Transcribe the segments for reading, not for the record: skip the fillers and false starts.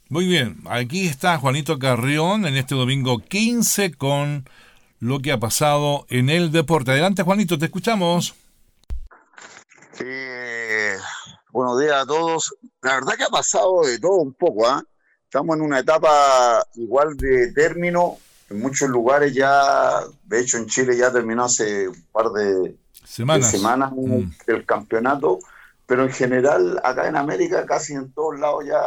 Muy bien, aquí está Juanito Carrión en este domingo 15 con lo que ha pasado en el deporte. Adelante, Juanito, te escuchamos. Eh, Buenos días a todos. La verdad que ha pasado de todo un poco, ¿ah? Estamos en una etapa igual de término. En muchos lugares ya, de hecho en Chile ya terminó hace un par de Semanas. semanas Mm. el campeonato, pero en general acá en América casi en todos lados ya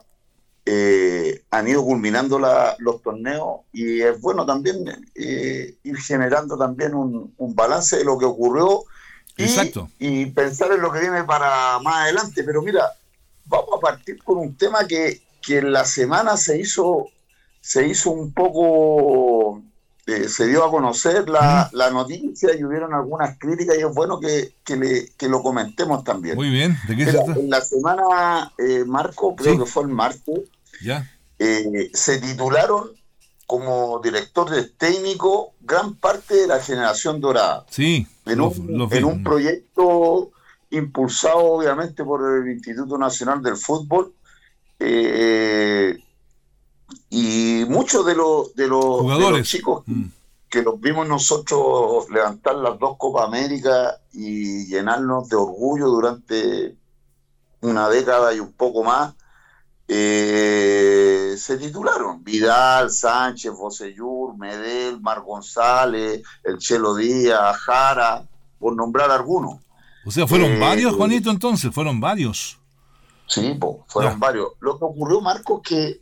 han ido culminando los torneos y es bueno también ir generando también un balance de lo que ocurrió Exacto. y pensar en lo que viene para más adelante. Pero mira, vamos a partir con un tema que en la semana se hizo un poco, se dio a conocer Mm. la noticia y hubieron algunas críticas y es bueno que lo comentemos también. Muy bien, ¿de qué se Mira, trata? en la semana, Marco, creo Sí, que fue el martes, ya. se titularon como director de técnico gran parte de la generación dorada Sí, los en vi. un Mm. proyecto impulsado obviamente por el Instituto Nacional del Fútbol, eh, y muchos de los Jugadores. chicos Mm. que los vimos nosotros levantar las dos Copas América y llenarnos de orgullo durante una década y un poco más, se titularon Vidal, Sánchez, Bocellur, Medel, Mar González, el Chelo Díaz, Jara, por nombrar algunos. O sea, fueron Eh, varios, Juanito, entonces, fueron varios. sí, po, fueron Ya. varios. Lo que ocurrió, Marco, que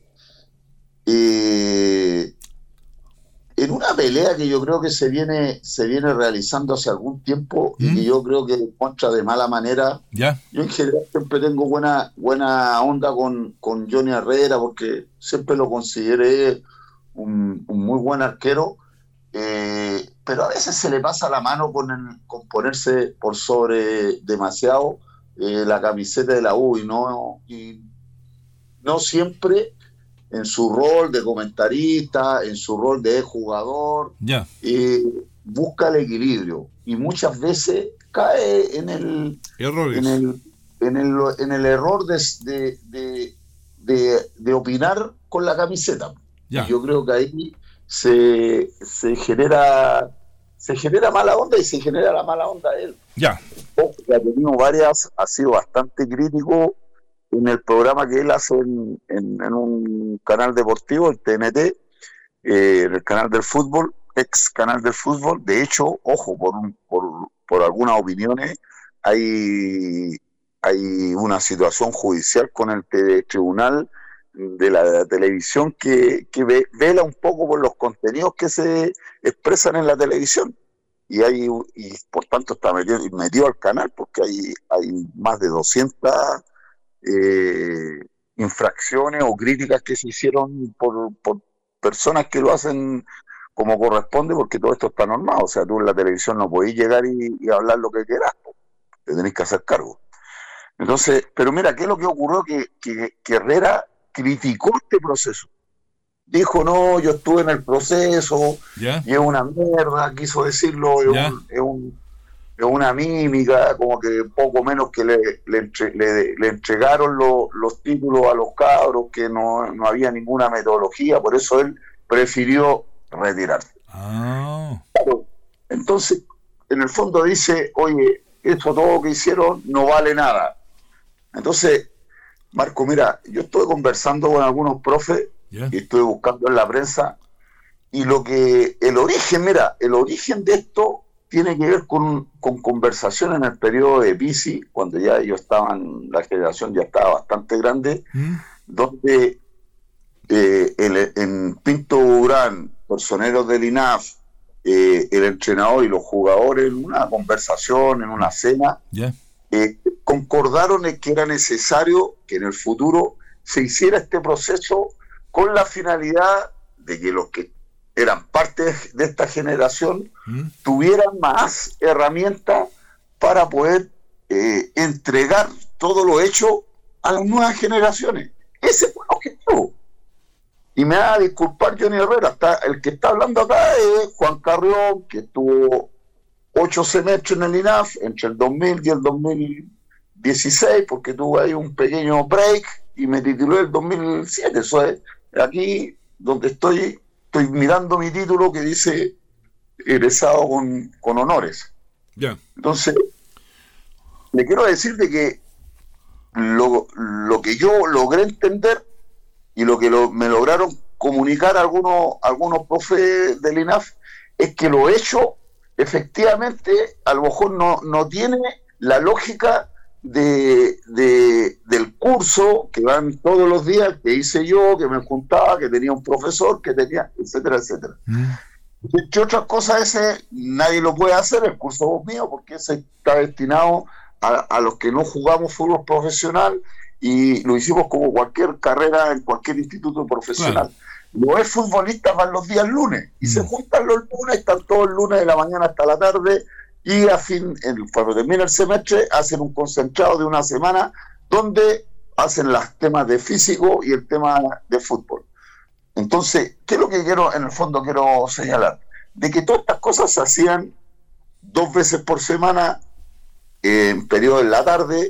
eh, en una pelea que yo creo que se viene realizando hace algún tiempo y Mm. que yo creo que en contra de mala manera, Ya. yo en general siempre tengo buena onda con Johnny Herrera porque siempre lo consideré un muy buen arquero, pero a veces se le pasa la mano con ponerse por sobre demasiado la camiseta de la U y no siempre en su rol de comentarista, en su rol de jugador, Ya. eh, busca el equilibrio y muchas veces cae en Errores. el, en el error de opinar con la camiseta. Y Ya. yo creo que ahí se genera mala onda y se genera la mala onda de él. Ya. Ojo, que ha tenido varias, ha sido bastante crítico en el programa que él hace en un canal deportivo, el TNT, el canal del fútbol, ex canal del fútbol. De hecho, ojo, por algunas opiniones, hay, hay una situación judicial con el tribunal de la televisión que vela un poco por los contenidos que se expresan en la televisión. Y por tanto está metido al canal porque hay más de 200 eh, infracciones o críticas que se hicieron por personas que lo hacen como corresponde, porque todo esto está normado. O sea, tú en la televisión no podés llegar y hablar lo que quieras, te tenés que hacer cargo. Entonces, pero mira, ¿qué es lo que ocurrió? Que Herrera criticó este proceso. Dijo, no, yo estuve en el proceso Ya. y es una mierda, quiso decirlo, es, Ya. un, es, un, es una mímica, como que poco menos que le entregaron los títulos a los cabros, que no había ninguna metodología, por eso él prefirió retirarse. Ah. Claro. Entonces, en el fondo dice, oye, esto todo que hicieron no vale nada. Entonces, Marco, mira, yo estoy conversando con algunos profes Ya. y estoy buscando en la prensa y el origen de esto tiene que ver con conversación en el periodo de Pizzi, cuando ya ellos estaban, la generación ya estaba bastante grande, Mm. donde en Pinto Durán, personeros del INAF, el entrenador y los jugadores, en una conversación, en una cena, Ya. concordaron en que era necesario que en el futuro se hiciera este proceso con la finalidad de que los que eran parte de esta generación Mm. tuvieran más herramientas para poder entregar todo lo hecho a las nuevas generaciones. Ese fue el objetivo. Y me va a disculpar Johnny Herrera, el que está hablando acá es Juan Carrión, que estuvo 8 semestres en el INAF, entre el 2000 y el 2016, porque tuvo ahí un pequeño break, y me titulé en el 2007. Eso es, aquí donde estoy mirando mi título que dice egresado con honores. Ya. Entonces, le quiero decir de que lo que yo logré entender y lo que me lograron comunicar algunos profes del INAF es que lo hecho efectivamente a lo mejor no tiene la lógica del curso que van todos los días, que hice yo, que me juntaba, que tenía un profesor, que tenía, etcétera, etcétera. ¿Qué otras cosas nadie lo puede hacer? El curso mío, porque ese está destinado a los que no jugamos fútbol profesional y lo hicimos como cualquier carrera en cualquier instituto profesional. Claro. Los futbolistas van los días lunes y se juntan los lunes, están todos el lunes de la mañana hasta la tarde y cuando termina el semestre hacen un concentrado de una semana donde hacen los temas de físico y el tema de fútbol. Entonces, ¿qué es lo que en el fondo quiero señalar? De que todas estas cosas se hacían 2 veces por semana en periodo en la tarde,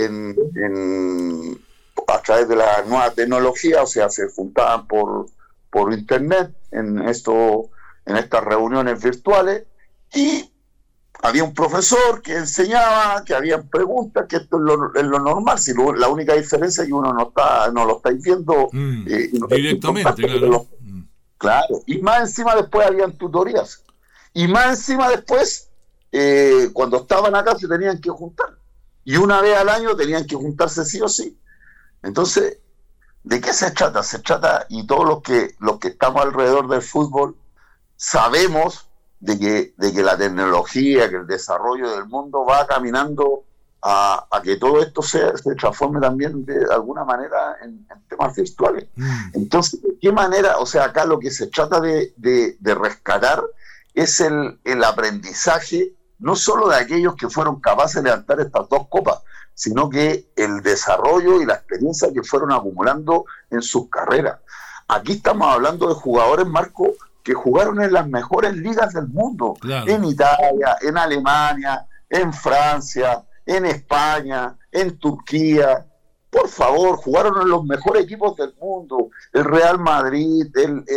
a través de la nueva tecnología, o sea, se juntaban por internet en estas reuniones virtuales, y había un profesor que enseñaba, que había preguntas, que esto es lo normal, si la única diferencia es que uno no lo estáis viendo directamente, claro. Claro, y más encima después habían tutorías, y más encima después cuando estaban acá se tenían que juntar, y una vez al año tenían que juntarse sí o sí. Entonces, ¿de qué se trata? Se trata, y todos los que estamos alrededor del fútbol sabemos de que la tecnología, que el desarrollo del mundo va caminando a que todo esto se transforme también de alguna manera en temas virtuales. Entonces, ¿de qué manera? O sea, acá lo que se trata de rescatar es el aprendizaje, no solo de aquellos que fueron capaces de levantar estas 2 copas, sino que el desarrollo y la experiencia que fueron acumulando en sus carreras. Aquí estamos hablando de jugadores, Marco, que jugaron en las mejores ligas del mundo, claro. En Italia, en Alemania, en Francia, en España, en Turquía. Por favor, jugaron en los mejores equipos del mundo, el Real Madrid,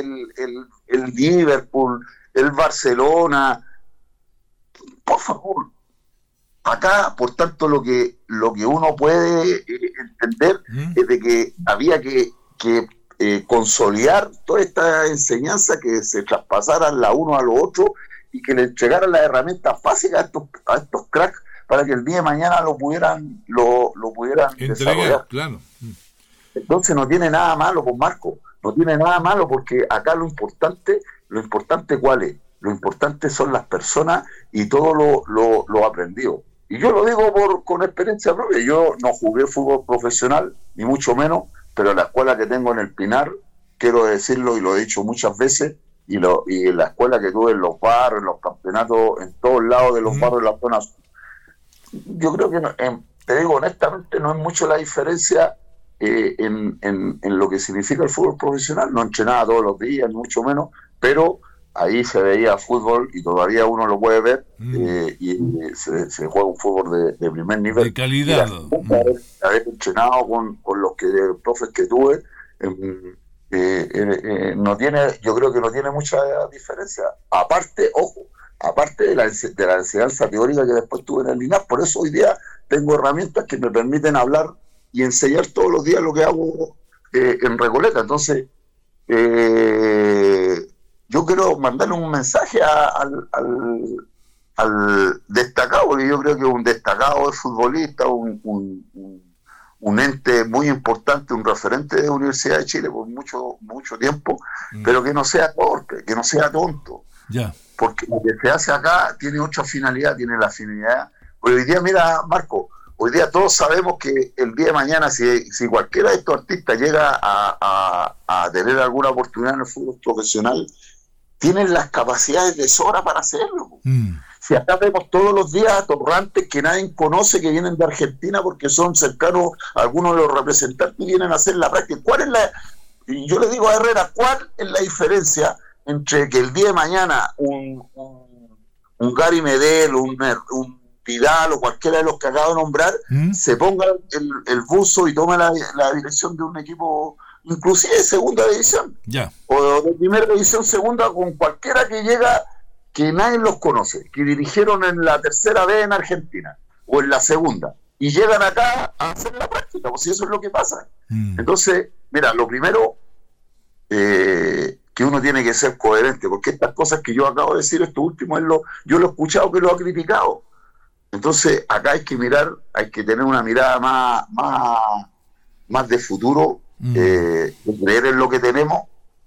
el Liverpool, el Barcelona. Por favor, acá, por tanto, lo que uno puede entender es de que había que consolidar toda esta enseñanza, que se traspasaran la uno a lo otro y que le entregaran las herramientas básicas a estos cracks para que el día de mañana lo pudieran desarrollar. Claro. Entonces no tiene nada malo, pues, Marco, no tiene nada malo, porque acá lo importante ¿cuál es? Lo importante son las personas y todo lo aprendido. Y yo lo digo con experiencia propia. Yo no jugué fútbol profesional, ni mucho menos, pero la escuela que tengo en el Pinar, quiero decirlo y lo he dicho muchas veces, y la escuela que tuve en los barrios, en los campeonatos, en todos lados de los barrios de la zona sur, yo creo que, te digo honestamente, no es mucho la diferencia en lo que significa el fútbol profesional. No entrenaba todos los días, ni mucho menos, pero ahí se veía fútbol y todavía uno lo puede ver, y se juega un fútbol de primer nivel. De calidad. Haber entrenado con los profes que tuve, no tiene, yo creo que no tiene mucha diferencia. Aparte de la enseñanza teórica que después tuve en el INAF. Por eso hoy día tengo herramientas que me permiten hablar y enseñar todos los días lo que hago en Recoleta. Entonces, yo quiero mandarle un mensaje al destacado, porque yo creo que un destacado es futbolista, un ente muy importante, un referente de la Universidad de Chile por mucho tiempo, pero que no sea torpe, que no sea tonto. Ya. Porque lo que se hace acá tiene otra finalidad, tiene la finalidad. Hoy día, mira, Marco, hoy día todos sabemos que el día de mañana, si cualquiera de estos artistas llega a tener alguna oportunidad en el fútbol profesional, tienen las capacidades de sobra para hacerlo. Si acá vemos todos los días a torrantes que nadie conoce, que vienen de Argentina porque son cercanos a algunos de los representantes y vienen a hacer la práctica. Y yo le digo a Herrera, ¿cuál es la diferencia entre que el día de mañana un Gary Medel, un Vidal o cualquiera de los que acabo de nombrar, se ponga el buzo y tome la dirección de un equipo, inclusive de segunda división, o de primera división segunda, con cualquiera que llega, que nadie los conoce, que dirigieron en la tercera B en Argentina, o en la segunda, y llegan acá a hacer la práctica, pues si eso es lo que pasa. Entonces, mira, lo primero, que uno tiene que ser coherente, porque estas cosas que yo acabo de decir, esto último, yo lo he escuchado que lo ha criticado. Entonces, acá hay que mirar, hay que tener una mirada más de futuro, de creer en lo que tenemos,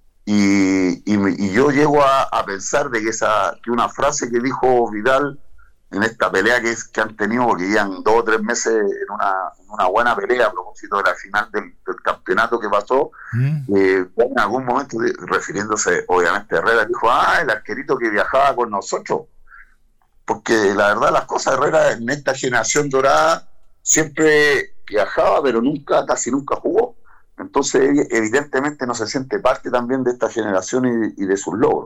y yo llego a pensar de que una frase que dijo Vidal en esta pelea que han tenido, porque llevan 2 o 3 meses en una buena pelea a propósito de la final del campeonato que pasó, en algún momento, refiriéndose obviamente a Herrera, dijo, el arquerito que viajaba con nosotros. Porque la verdad las cosas, Herrera en esta generación dorada siempre viajaba, pero casi nunca jugó. Entonces evidentemente no se siente parte también de esta generación y de sus logros.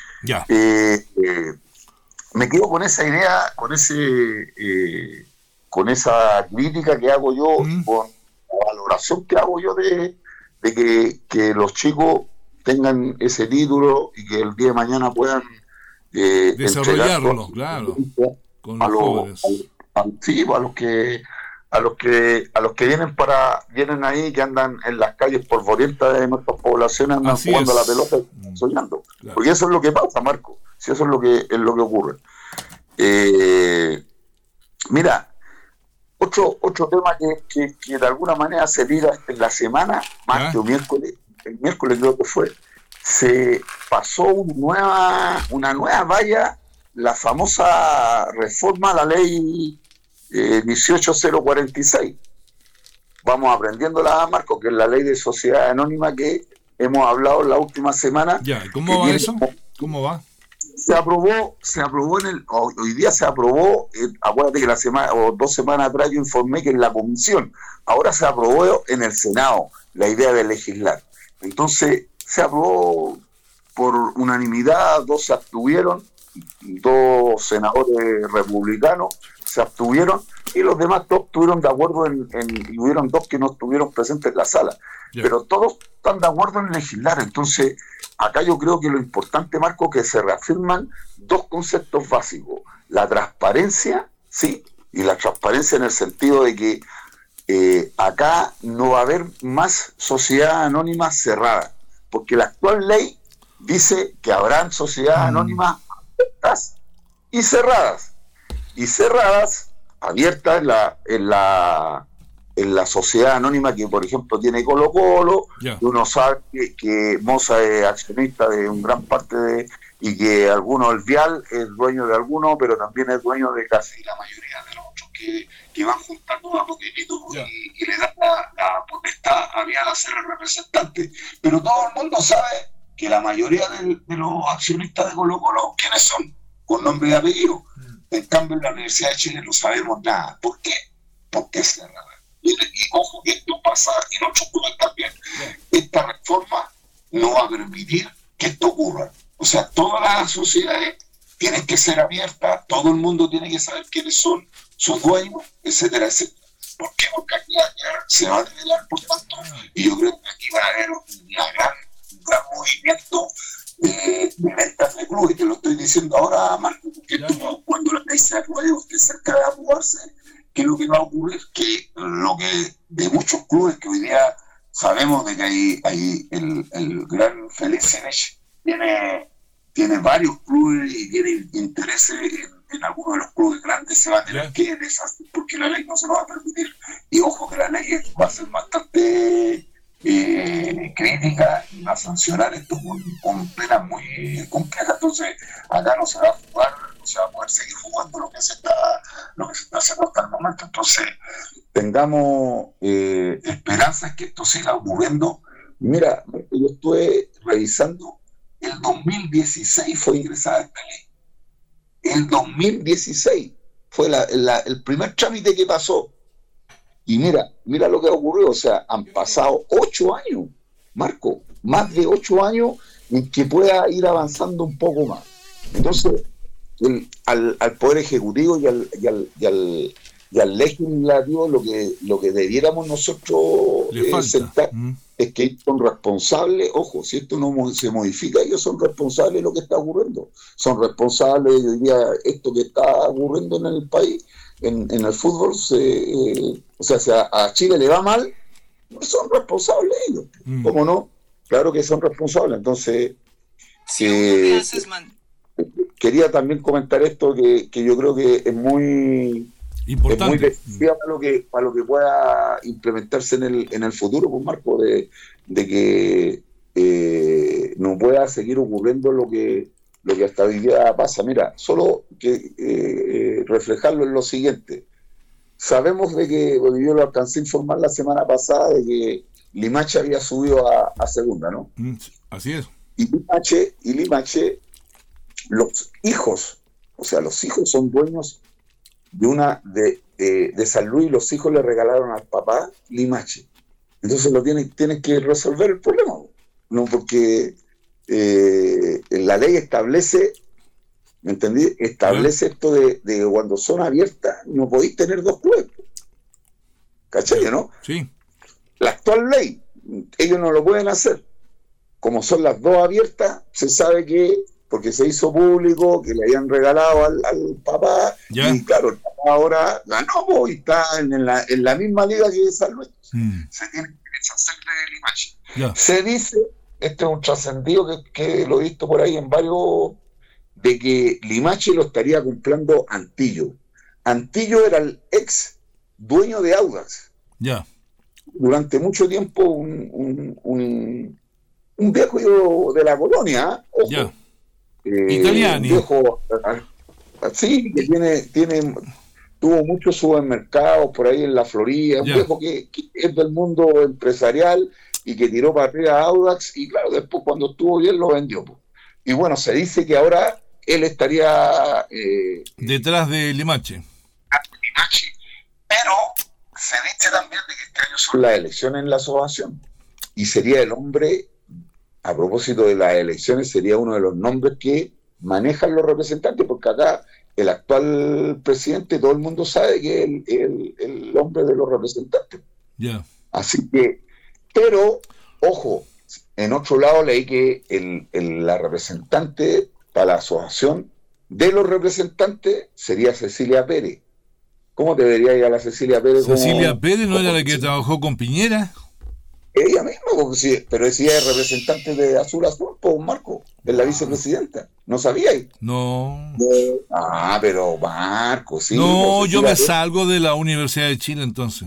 Me quedo con esa idea, con esa crítica que hago yo, con la valoración que hago yo de que los chicos tengan ese título y que el día de mañana puedan desarrollarlo, claro, con los jóvenes. A los que vienen ahí, que andan en las calles polvorientas de nuestras poblaciones, andan jugando a la pelota y soñando. Claro. Porque eso es lo que pasa, Marco. Si eso es lo que ocurre. Mira, otro tema que de alguna manera se liga en la semana, martes o miércoles, el miércoles creo que fue, se pasó una nueva valla, la famosa reforma a la ley 18046. Vamos aprendiéndola, Marco, que es la ley de sociedad anónima que hemos hablado la última semana. ¿Cómo va eso? ¿Cómo va? Se aprobó hoy día se aprobó, acuérdate que 2 semanas atrás yo informé que en la comisión, ahora se aprobó en el Senado la idea de legislar. Entonces se aprobó por unanimidad, 2 se abstuvieron, 2 senadores republicanos se abstuvieron, y los demás todos estuvieron de acuerdo y hubieron 2 que no estuvieron presentes en la sala. Pero todos están de acuerdo en legislar. Entonces, acá yo creo que lo importante, Marco, que se reafirman 2 conceptos básicos: la transparencia, ¿sí? Y la transparencia en el sentido de que acá no va a haber más sociedad anónima cerrada, porque la actual ley dice que habrán sociedades anónimas abiertas y cerradas. Y cerradas, abiertas en la sociedad anónima que, por ejemplo, tiene Colo-Colo, que uno sabe que Moza es accionista de un gran parte y que el Vial es dueño de algunos, pero también es dueño de casi la mayoría de los otros que van juntando a poquitito y le dan la potestad a Vial a ser el representante. Pero todo el mundo sabe que la mayoría de los accionistas de Colo-Colo, ¿quiénes son? Con nombre y apellido. En cambio, en la Universidad de Chile no sabemos nada. ¿Por qué? Porque es cerrada. Y ojo que esto pasa en otros clubes también. Esta reforma no va a permitir que esto ocurra. O sea, todas las sociedades tienen que ser abiertas, todo el mundo tiene que saber quiénes son sus dueños, etcétera, etcétera. ¿Por qué? Porque aquí se va a revelar, por tanto, y yo creo que aquí va a haber un gran movimiento de ventas de clubes, que lo estoy diciendo ahora, Marco, porque cuando la ley se apruebe, usted cerca de aprobarse, que lo que va a ocurrir, que lo que de muchos clubes que hoy día sabemos de que hay el gran Felicevich tiene varios clubes y tiene intereses en algunos de los clubes grandes, se va a tener que deshacer porque la ley no se lo va a permitir. Y ojo que la ley va a ser bastante crítica y va a sancionar esto con penas muy complejas. Entonces acá no se va a jugar, no se va a poder seguir jugando lo que se está haciendo hasta el momento. Entonces tengamos esperanzas que esto siga ocurriendo. Mira, yo estuve revisando, el 2016 fue ingresada esta ley. El 2016 fue el primer trámite que pasó. Y mira lo que ocurrió. O sea, han pasado 8 años, Marco, más de 8 años en que pueda ir avanzando un poco más. Entonces, al Poder Ejecutivo y al Legislativo lo que debiéramos nosotros sentar es que ellos son responsables. Ojo, si esto no se modifica, ellos son responsables de lo que está ocurriendo, son responsables de hoy día esto que está ocurriendo en el país, en el fútbol. O sea, si a Chile le va mal, no son responsables ellos. ¿Cómo no? Claro que son responsables. Entonces quería también comentar esto que yo creo que es muy importante, es muy decisiva para lo que pueda implementarse en el futuro, pues, Marco, de que no pueda seguir ocurriendo lo que hasta hoy día pasa. Mira, solo que reflejarlo en lo siguiente. Sabemos de que, porque yo lo alcancé a informar la semana pasada, de que Limache había subido a segunda, ¿no? Así es. Y Limache, los hijos son dueños de San Luis, los hijos le regalaron al papá Limache. Entonces tienen que resolver el problema, ¿no? Porque la ley establece, ¿me entendí? Establece esto de cuando son abiertas, no podéis tener dos clubes. ¿Cachai, no? Sí. La actual ley, ellos no lo pueden hacer. Como son las dos abiertas, se sabe que, porque se hizo público, que le habían regalado al papá, y claro, el papá ahora ganó, y está en la misma liga que San Luis. Se tiene que deshacer de Limache. Se dice, este es un trascendido que lo he visto por ahí en varios, de que Limache lo estaría comprando Antillo. Antillo era el ex dueño de Audax. Durante mucho tiempo un viejo de la colonia, ojo, italiano, viejo así, que tuvo muchos supermercados por ahí en la Florida, un viejo que es del mundo empresarial y que tiró para arriba a Audax, y claro, después cuando estuvo bien lo vendió. Y bueno, se dice que ahora él estaría detrás de Limache. Pero se dice también de que este año son las elecciones en la asociación, y sería el hombre, a propósito de las elecciones, sería uno de los nombres que manejan los representantes, porque acá el actual presidente, todo el mundo sabe que es el hombre de los representantes. Así que, pero, ojo, en otro lado leí que la representante para la asociación de los representantes sería Cecilia Pérez. ¿Cómo te vería ir a la Cecilia Pérez? ¿Cecilia Pérez no era la que trabajó con Piñera? Ella misma, sí, pero ella es representante de Azul Azul, pues, Marco, es la vicepresidenta. ¿No sabíais? No. Pero Marco, sí. No, yo me salgo de la Universidad de Chile entonces.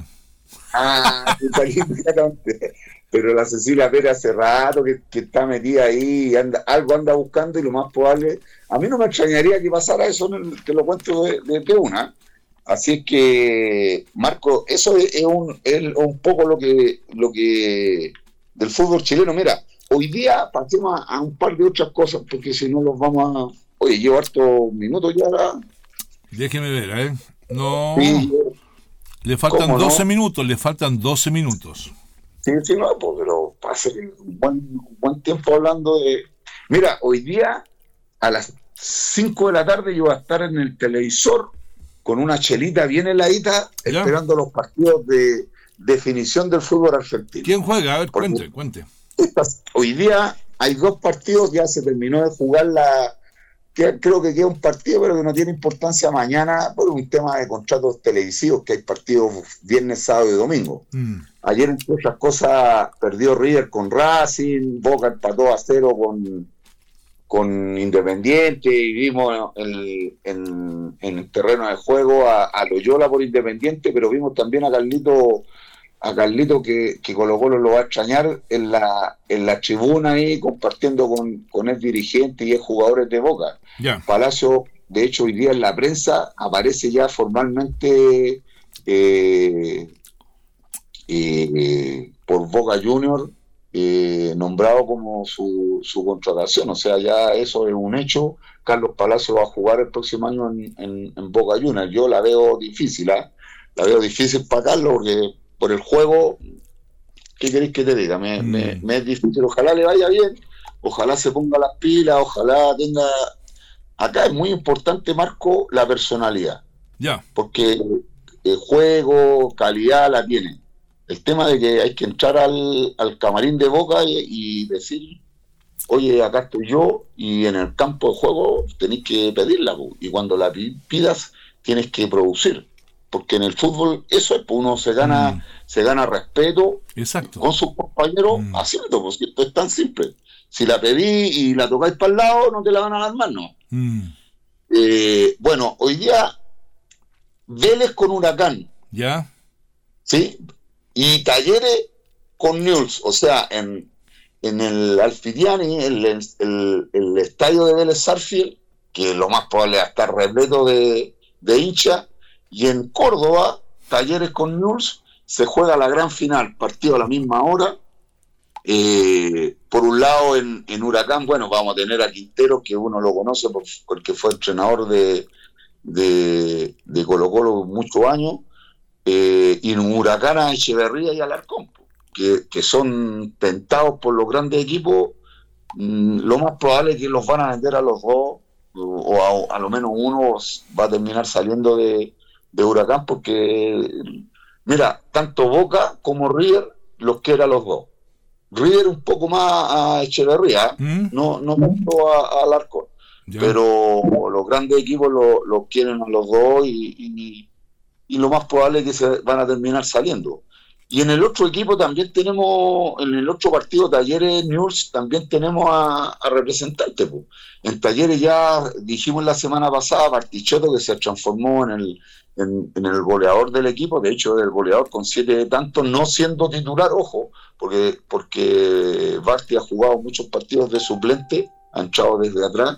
Pero la Cecilia Pérez hace rato que está metida ahí, algo anda buscando, y lo más probable, a mí no me extrañaría que pasara eso, te lo cuento de una. Así es que, Marco, eso es un poco lo que del fútbol chileno. Mira, hoy día pasemos a un par de otras cosas, porque si no los vamos a... Oye, llevo hartos minutos ya. Déjeme ver, No, sí, le faltan 12 minutos, le faltan 12 minutos. Sí, no, pero pasé un buen tiempo hablando de... Mira, hoy día a las 5 de la tarde yo voy a estar en el televisor con una chelita bien heladita, esperando los partidos de definición del fútbol argentino. ¿Quién juega? A ver, cuente. Hoy día hay dos partidos, ya se terminó de jugar creo que queda un partido, pero que no tiene importancia mañana por un tema de contratos televisivos, que hay partidos viernes, sábado y domingo. Ayer, entre otras cosas, perdió River con Racing, Boca empató 0 con Independiente, y vimos en el terreno de juego a Loyola por Independiente, pero vimos también a Carlito que Colo Colo lo va a extrañar en la tribuna ahí, compartiendo con el dirigente y el jugadores de Boca. Palacio, de hecho, hoy día en la prensa aparece ya formalmente por Boca Junior, nombrado como su contratación. O sea, ya eso es un hecho. Carlos Palacio va a jugar el próximo año en Boca Juniors. Yo la veo difícil, la veo difícil para Carlos, porque por el juego, ¿qué queréis que te diga? Me es difícil. Ojalá le vaya bien, ojalá se ponga las pilas, ojalá tenga acá es muy importante, Marco, la personalidad. Ya. Porque el juego, calidad la tiene. El tema de que hay que entrar al camarín de Boca y decir, oye, acá estoy yo, y en el campo de juego tenés que pedirla, y cuando la pidas tienes que producir, porque en el fútbol eso es, uno se gana respeto. Exacto. Con sus compañeros haciendo, pues esto es tan simple. Si la pedí y la tocáis para el lado, no te la van a dar más, ¿no? Bueno, hoy día Vélez con Huracán, ya, ¿sí? Y Talleres con Newell's, o sea, en el Alfidiani, el estadio de Vélez Sarsfield, que lo más probable es estar repleto de hinchas, y en Córdoba, Talleres con Newell's, se juega la gran final, partido a la misma hora. Por un lado, en Huracán, bueno, vamos a tener a Quintero, que uno lo conoce porque fue entrenador de Colo-Colo muchos años, y en Huracán a Echeverría y Alarcón, que son tentados por los grandes equipos. Lo más probable es que los van a vender a los dos, o a lo menos uno va a terminar saliendo de Huracán, porque mira, tanto Boca como River los quiere a los dos. River un poco más a Echeverría, no tanto a Alarcón, pero los grandes equipos los quieren a los dos, y lo más probable es que se van a terminar saliendo. Y en el otro equipo también tenemos, en el otro partido, Talleres Newell's, también tenemos a representantes. En Talleres ya dijimos la semana pasada, Bartichotto, que se transformó en el goleador del equipo, de hecho el goleador con 7 tantos, no siendo titular, ojo, porque Barti ha jugado muchos partidos de suplente, ha entrado desde atrás,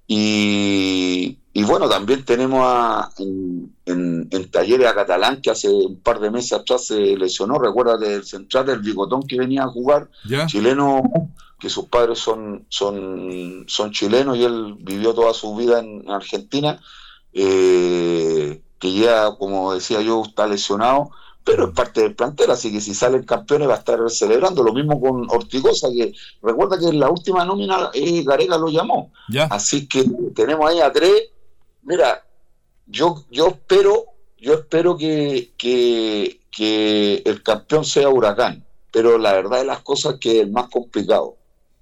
y bueno, también tenemos en Talleres a Catalán, que hace un par de meses atrás se lesionó. Recuerda del central, del bigotón que venía a jugar, chileno, que sus padres son chilenos, y él vivió toda su vida en Argentina, que ya, como decía yo, está lesionado, pero es parte del plantel, así que si salen campeones va a estar celebrando. Lo mismo con Ortigosa, que recuerda que en la última nómina Gareca lo llamó. Así que tenemos ahí a 3. Mira, yo espero que el campeón sea Huracán, pero la verdad de las cosas es que es el más complicado.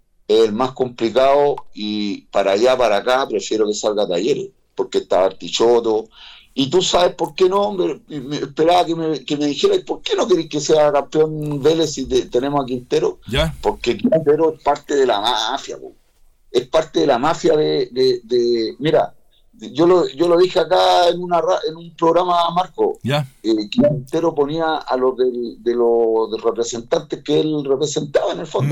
Y para allá, para acá, prefiero que salga Talleres, porque está Bartichotto. Y tú sabes por qué no, me esperaba que me dijeras, ¿por qué no querés que sea campeón Vélez si tenemos a Quintero? Porque Quintero es parte de la mafia, es parte de la mafia de mira, yo lo dije acá en un programa, Marco, Quintero ponía a los de los representantes que él representaba en el fondo.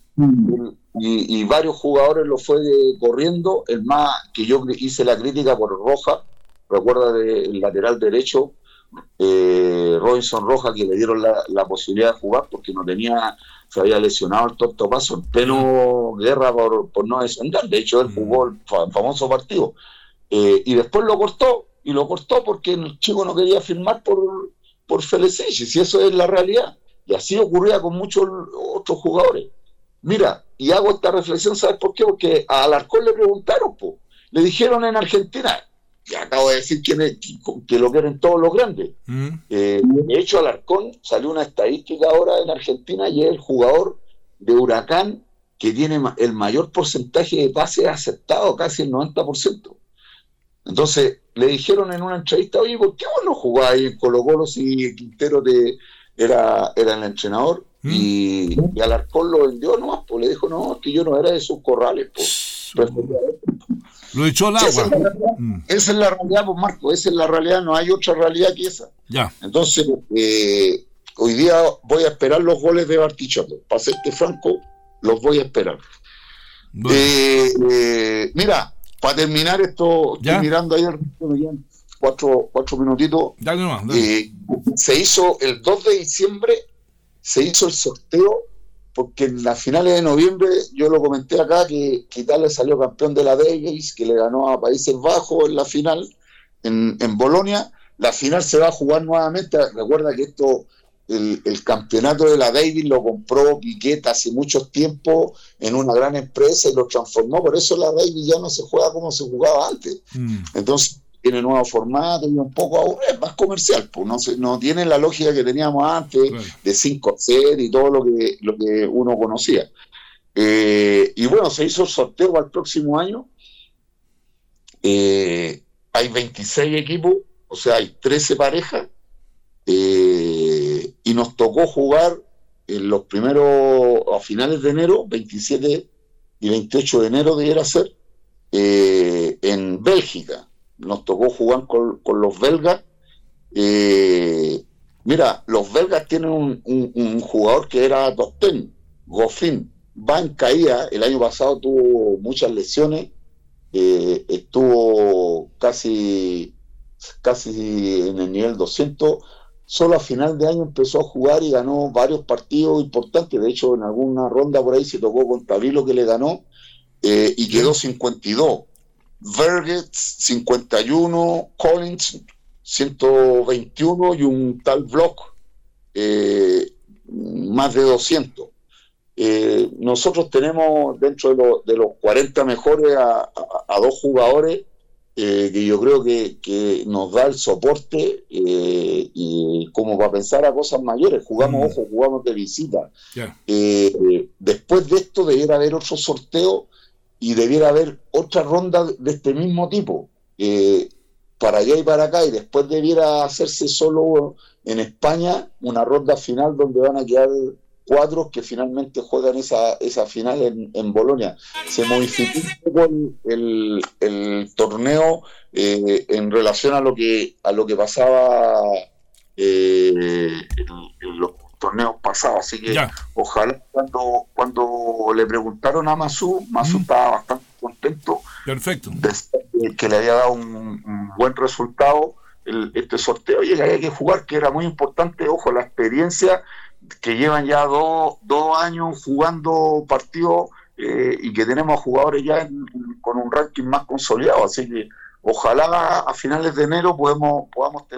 Y varios jugadores lo fue corriendo, el más que yo hice la crítica por Roja. Recuerda del lateral derecho, Robinson Rojas, que le dieron la posibilidad de jugar porque se había lesionado el Torto Paso en pleno guerra por no descender. De hecho, él jugó el famoso partido. Y después lo cortó porque el chico no quería firmar por Felicevich, y eso es la realidad. Y así ocurría con muchos otros jugadores. Mira, y hago esta reflexión, ¿sabes por qué? Porque a Alarcón le preguntaron, le dijeron en Argentina, y acabo de decir que lo quieren todos los grandes. De hecho, Alarcón salió una estadística ahora en Argentina, y es el jugador de Huracán que tiene el mayor porcentaje de pases aceptados, casi el 90%. Entonces, le dijeron en una entrevista, oye, ¿por qué vos no jugáis en Colo-Colo si Quintero era el entrenador? Y Alarcón lo vendió nomás, le dijo, no, es que yo no era de sus corrales, Lo echó al agua. Esa es la realidad, Marco, esa es la realidad, no hay otra realidad que esa. Entonces, hoy día voy a esperar los goles de Bartichotto. Para serte franco, los voy a esperar. Mira, para terminar esto, estoy mirando ahí me quedan 4 minutitos. Dale. Se hizo el 2 de diciembre, se hizo el sorteo, porque en las finales de noviembre, yo lo comenté acá, que Italia salió campeón de la Davis, que le ganó a Países Bajos en la final, en Bolonia. La final se va a jugar nuevamente. Recuerda que esto el campeonato de la Davis lo compró Piquet hace mucho tiempo en una gran empresa y lo transformó, por eso la Davis ya no se juega como se jugaba antes. Entonces tiene nuevo formato y un poco es más comercial, pues no tiene la lógica que teníamos antes, claro, de 5 sets y todo lo que uno conocía. Y bueno, se hizo el sorteo para el próximo año. Hay 26 equipos, o sea, hay 13 parejas, y nos tocó jugar en los primeros, a finales de enero, 27 y 28 de enero debiera ser, en Bélgica. Nos tocó jugar con los belgas. Mira, los belgas tienen un jugador que era top 10, Goffin, va en caída. El año pasado tuvo muchas lesiones, estuvo casi en el nivel 200. Solo a final de año empezó a jugar y ganó varios partidos importantes. De hecho, en alguna ronda por ahí se tocó con Tabilo, que le ganó, y quedó 52. Verget 51, Collins 121 y un tal Block más de 200. Nosotros tenemos dentro de los 40 mejores a 2 jugadores que yo creo que nos da el soporte, y como para pensar a cosas mayores. Jugamos de visita. Después de esto debiera haber otro sorteo y debiera haber otra ronda de este mismo tipo, para allá y para acá, y después debiera hacerse solo en España una ronda final donde van a quedar 4 que finalmente juegan esa final en Bolonia. Se modificó un poco el torneo en relación a lo que pasaba en los torneos pasados, así que ojalá cuando le preguntaron a Masu estaba bastante contento. Perfecto. De que le había dado un buen resultado este sorteo, y que había que jugar, que era muy importante. Ojo, la experiencia que llevan ya dos años jugando partidos, y que tenemos jugadores ya con un ranking más consolidado, así que ojalá a finales de enero podamos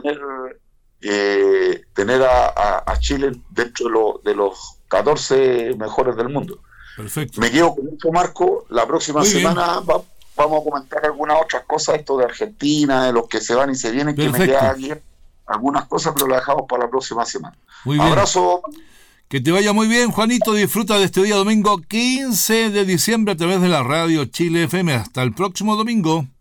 tener a Chile dentro de los 14 mejores del mundo. Perfecto. Me quedo con esto, Marco. La próxima semana vamos a comentar algunas otras cosas, esto de Argentina, de los que se van y se vienen. Perfecto. Que me quedan aquí algunas cosas, pero las dejamos para la próxima semana. Muy bien. Abrazo. Que te vaya muy bien, Juanito. Disfruta de este día domingo 15 de diciembre a través de la radio Chile FM. Hasta el próximo domingo.